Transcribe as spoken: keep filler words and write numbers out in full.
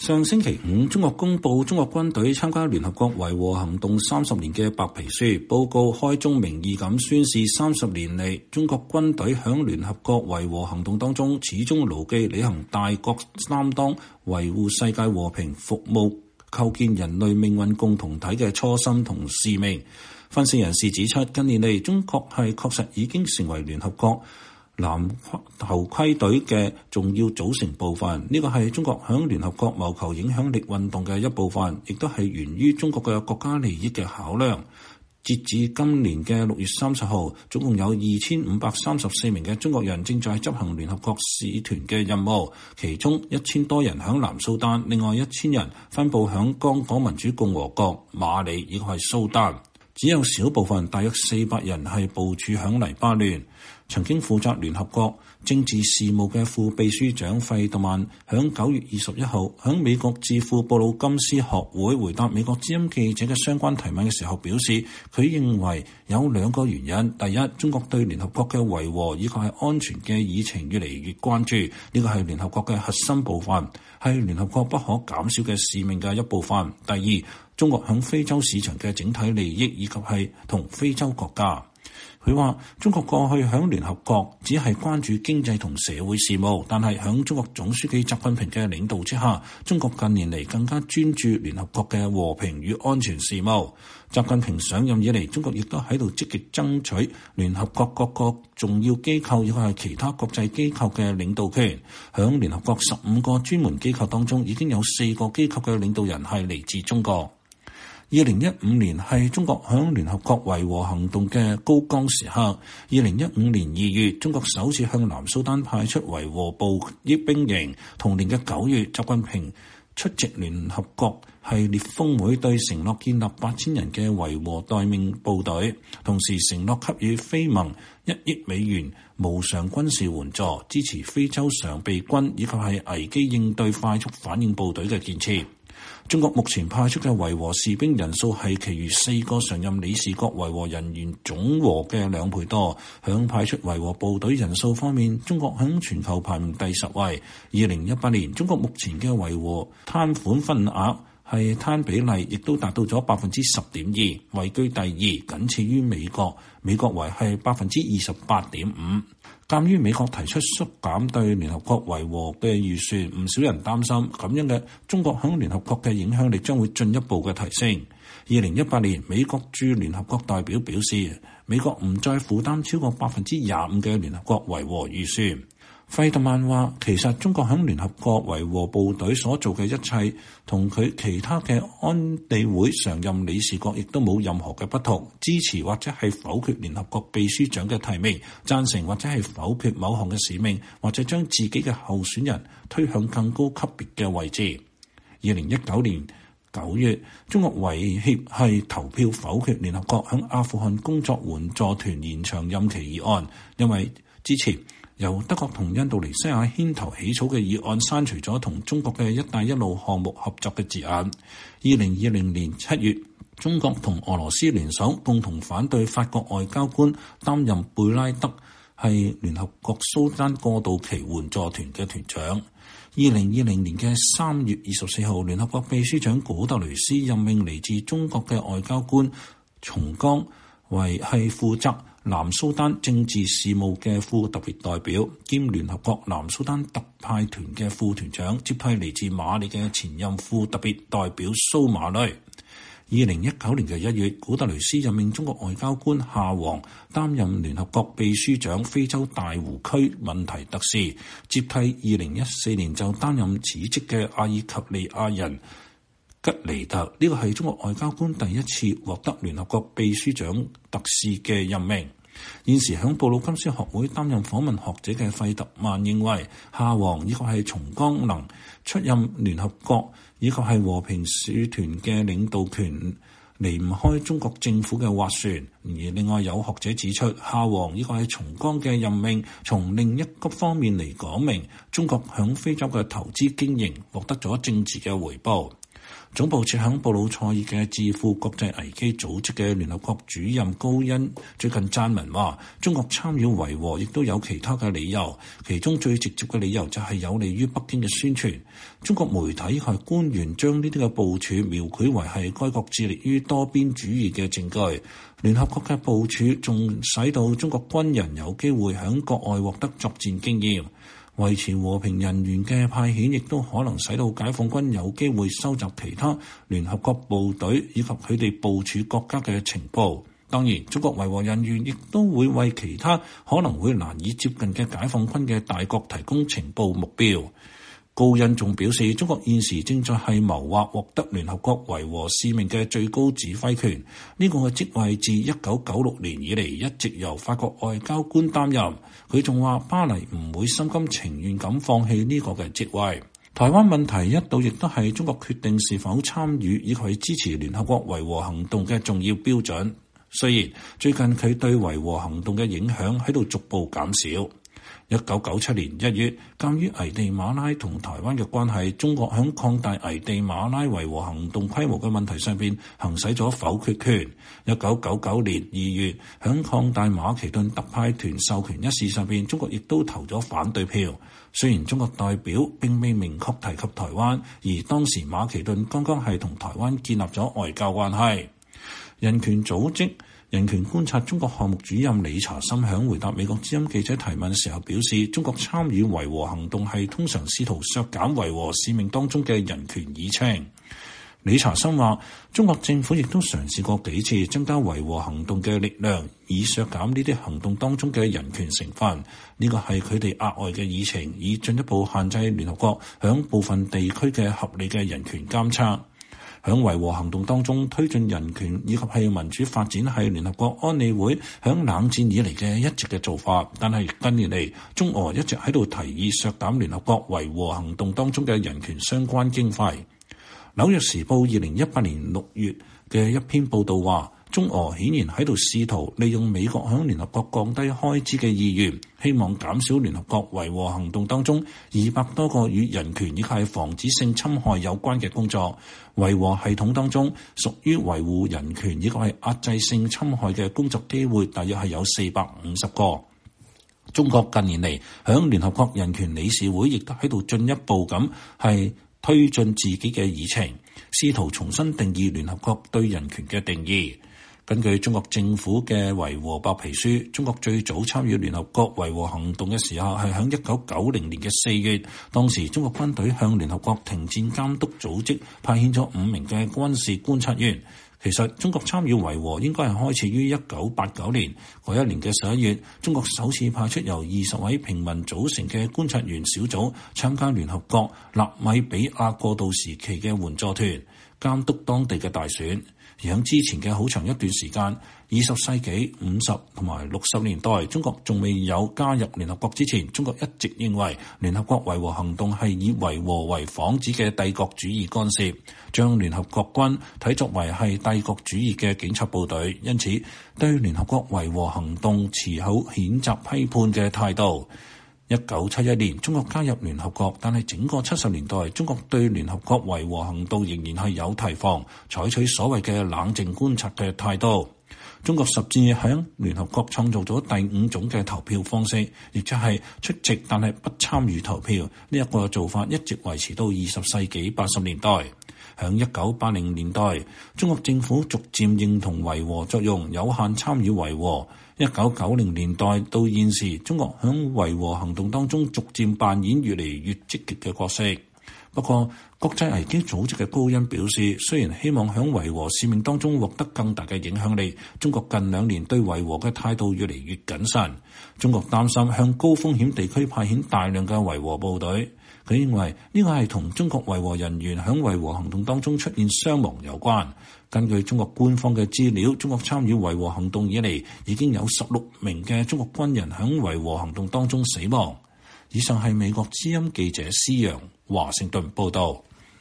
上星期五，中國公布中國軍隊參加聯合國維和行動三十年嘅白皮書報告，開宗明義咁宣示三十年嚟，中國軍隊響聯合國維和行動當中始終牢記履行大國擔當、維護世界和平、服務構建人類命運共同體嘅初心同使命。分析人士指出，近年嚟中國係確實已經成為聯合國藍頭盔隊嘅重要組成部分，呢個係中國響聯合國謀求影響力運動嘅一部分，亦都係源於中國嘅國家利益嘅考量。截至今年嘅六月三十號，總共有二千五百三十四名嘅中國人正在執行聯合國使團嘅任務，其中一千多人響南蘇丹，另外一千人分佈響剛果民主共和國、馬里以及係蘇丹。只有少部分，大約四百人係部署響黎巴嫩。曾經負責聯合國政治事務嘅副秘書長費特曼響九月二十一號響美國智庫布魯金斯學會回答美國之音記者嘅相關提問嘅時候表示，佢認為有兩個原因。第一，中國對聯合國嘅維和以及係安全嘅議程越嚟越關注，呢個係聯合國嘅核心部分，係聯合國不可減少嘅使命嘅一部分。第二，中國響非洲市場嘅整體利益以及係同非洲國家。佢話中國過去響聯合國只係關注經濟同社會事務，但係響中國總書記習近平嘅領導之下，中國近年嚟更加專注聯合國嘅和平與安全事務。習近平上任以嚟，中國亦都喺度積極爭取聯合國各個重要機構以及係其他國際機構嘅領導權。響聯合國十五個專門機構當中，已經有四個機構嘅領導人係嚟自中國。二零一五年係中國響聯合國維和行動嘅高光時刻。二零一五年二月，中國首次向南蘇丹派出維和部兵營。同年嘅九月，習近平出席聯合國系列峰會，對承諾建立八千人嘅維和待命部隊，同時承諾給予非盟一億美元無償軍事援助，支持非洲常備軍以及係危機應對快速反應部隊嘅建設。中國目前派出嘅維和士兵人數係其餘四個常任理事國維和人員總和嘅兩倍多。響派出維和部隊人數方面，中國響全球排名第十位。二零一八年，中國目前嘅維和攤款份額係攤比例亦都達到咗百分之十點二，位居第二，僅次於美國。美國為係百分之二十八點五。鑑於美國提出縮減對聯合國維和嘅預算，唔少人擔心咁樣嘅中國響聯合國嘅影響力將會進一步嘅提升。二零一八年，美國駐聯合國代表表示，美國唔再負擔超過百分之廿五嘅聯合國維和預算。費特曼話，其實中國響聯合國維和部隊所做嘅一切，同佢其他嘅安理會常任理事國亦都冇任何嘅不同。支持或者係否決聯合國秘書長嘅提名，贊成或者係否決某項嘅使命，或者將自己嘅候選人推向更高級別嘅位置。二零一九年九月，中國維協係投票否決聯合國響阿富汗工作援助團延長任期議案，因為之前由德國同印度尼西亞牽頭起草嘅議案刪除咗同中國嘅一帶一路項目合作嘅字眼。二零二零年七月，中國同俄羅斯聯手共同反對法國外交官擔任貝拉德係聯合國蘇丹過渡期援助團嘅團長。二零二零年嘅三月二十四號，聯合國秘書長古特雷斯任命嚟自中國嘅外交官松江為係負責南蘇丹政治事務嘅副特別代表，兼聯合國南蘇丹特派團嘅副團長，接替嚟自馬里嘅前任副特別代表蘇馬雷。二零一九年嘅一月，古特雷斯任命中國外交官夏王擔任聯合國秘書長非洲大湖區問題特使，接替二零一四年就擔任此職嘅阿爾及利亞人吉尼特。呢個係中國外交官第一次獲得聯合國秘書長特使嘅任命。現時響布魯金斯學會擔任訪問學者嘅費特曼認為，夏王以及係松江能出任聯合國以及係和平使團嘅領導權，離唔開中國政府嘅斡旋。而另外有學者指出，夏王以及係松江嘅任命，從另一個方面嚟講明中國響非洲嘅投資經營獲得咗政治嘅回報。 總部設響布魯塞爾嘅智庫國際危機組織嘅聯合國主任高恩最近撰文話，中國參與維和亦都有其他嘅理由，其中最直接嘅理由就係有利於北京嘅宣傳。中國媒體係官員將呢啲嘅部署描繪為係該國致力於多邊主義嘅證據。聯合國嘅部署仲使到中國軍人有機會響國外獲得作戰經驗。維持和平人員嘅派遣亦都可能使到解放軍有機會收集其他聯合國部隊以及佢哋部署國家嘅情報。當然，中國維和人員亦都會為其他可能會難以接近嘅解放軍嘅大國提供情報目標。高恩仲表示，中國現時正在係謀劃獲得聯合國維和使命嘅最高指揮權，呢、這個嘅職位自一九九六年以嚟一直由法國外交官擔任。佢仲話巴黎唔會心甘情願咁放棄呢個嘅職位。台灣問題一度亦都係中國決定是否參與以及支持聯合國維和行動嘅重要標準。雖然最近佢對維和行動嘅影響喺度逐步減少。一九九七年一月，鑑於危地馬拉同台灣嘅關係，中國響擴大危地馬拉維和行動規模嘅問題上邊行使咗否決權。一九九九年二月，響擴大馬其頓特派團授權一事上邊，中國亦都投咗反對票。雖然中國代表並未明確提及台灣，而當時馬其頓剛剛係同台灣建立咗外交關係。人權組織人權觀察中國項目主任理查森響回答美國之音記者提問時候表示，中國參與維和行動係通常試圖削減維和使命當中嘅人權議程。理查森話，中國政府亦都嘗試過幾次增加維和行動嘅力量，以削減呢啲行動當中嘅人權成分。呢個係佢哋額外嘅議程，以進一步限制聯合國響部分地區嘅合理嘅人權監測。響維和行動當中推進人權以及係民主發展係聯合國安理會響冷戰以嚟嘅一直嘅做法，但係近年嚟中俄一直喺度提議削減聯合國維和行動當中嘅人權相關經費。紐約時報二零一八年六月嘅一篇報導話，中俄顯然喺度試圖利用美國響聯合國降低開支嘅意願，希望減少聯合國維和行動當中二百多個與人權以及係防止性侵害有關嘅工作。維和系統當中屬於維護人權以及係壓制性侵害嘅工作機會，大約係有四百五十個。中國近年嚟響聯合國人權理事會亦都喺度進一步咁係推進自己嘅議程，試圖重新定義聯合國對人權嘅定義。根據中國政府嘅維和白皮書，中國最早參與聯合國維和行動嘅時候係響一九九零年嘅四月，當時中國軍隊向聯合國停戰監督組織派遣咗五名嘅軍事觀察員。其實中國參與維和應該係開始於一九八九年，嗰一年嘅十一月，中國首次派出由二十位平民組成嘅觀察員小組參加聯合國納米比亞過渡時期嘅援助團，監督當地嘅大選。而喺之前嘅好長一段時間，二十世紀五十同埋六十年代，中國仲未有加入聯合國之前，中國一直認為聯合國維和行動係以維和為幌子嘅帝國主義干涉，將聯合國軍睇作為係帝國主義嘅警察部隊，因此對聯合國維和行動持好譴責批判嘅態度。一九七一年，中國加入聯合國，但係整個七十年代，中國對聯合國維和行動仍然係有提防，採取所謂嘅冷靜觀察嘅態度。中國甚至喺聯合國創造咗第五種嘅投票方式，亦即係出席但係不參與投票。呢一個做法一直維持到二十世紀八十年代。喺一九八零年代，中國政府逐漸認同維和作用，有限參與維和。一九九零年代到現時，中國喺維和行動當中逐漸扮演越嚟越積極嘅角色。不過，國際危機組織嘅高恩表示，雖然希望喺維和使命當中獲得更大嘅影響力，中國近兩年對維和嘅態度越嚟越謹慎。中國擔心向高風險地區派遣大量嘅維和部隊。佢認為呢個係同中國維和人員喺維和行動當中出現傷亡有關。根據中國官方嘅資料，中國參與維和行動以嚟，已經有十六名嘅中國軍人喺維和行動當中死亡。以上係美國之音記者施陽華盛頓報道。